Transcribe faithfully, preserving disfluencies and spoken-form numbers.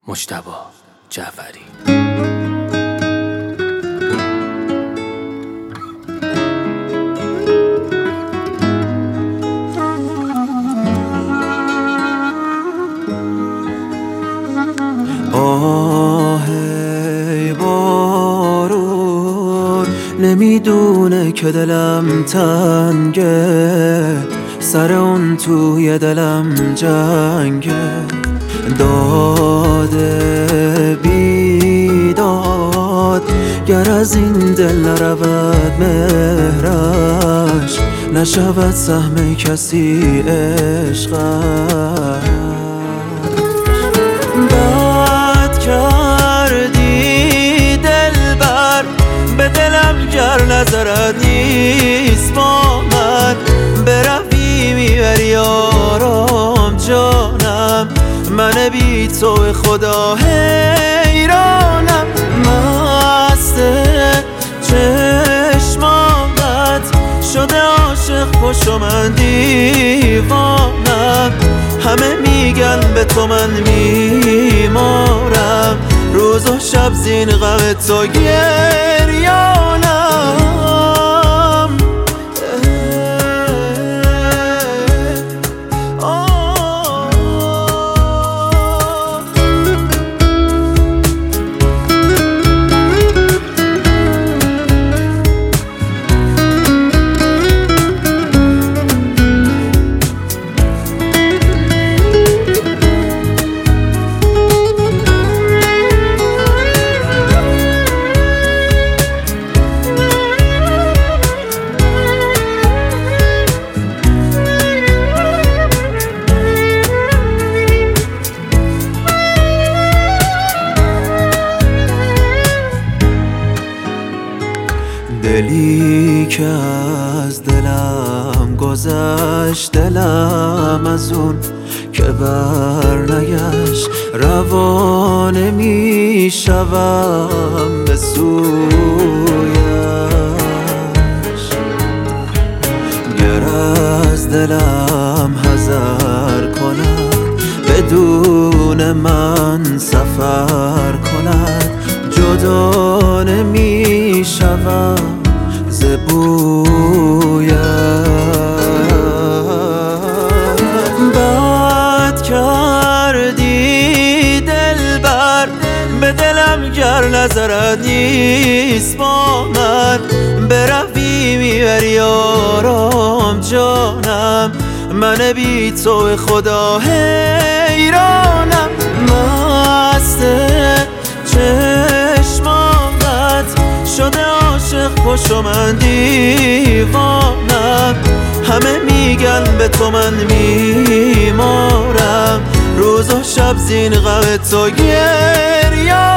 مجتبی جعفری. آه ای بارون نمیدونه که دلم تنگه، سر اون توی دلم جنگه، داده بیداد گر از این دل نرود مهرش، نشود سهم کسی عشقش. بد کردی دلبر به دلم گر نظرت نیست با من، بروی میبری آرام جانم، من بی تو خدا حیرانم. مست چشمانت شده عاشق پشت من دیوانم، همه میگن به تو من میمارم، روز و شب زین غم تو گریانم. دلی که از دلم گذشت، دلم از اون که بر نگشت، روانه می شوم به سویش. گر از دلم حذر کند، بدون من سفر کند، جدا نمی شوم ز بویت. بد کردی دلبر به دلم گر نظرت نیست با من، بروی میبری آرام جانم، من بی تو خدا حیرانم. مست چشمانت شده عاشق پشت من دیوانم، همه میگن به تو من میمارم، روز و شب زین غم تو گریانم.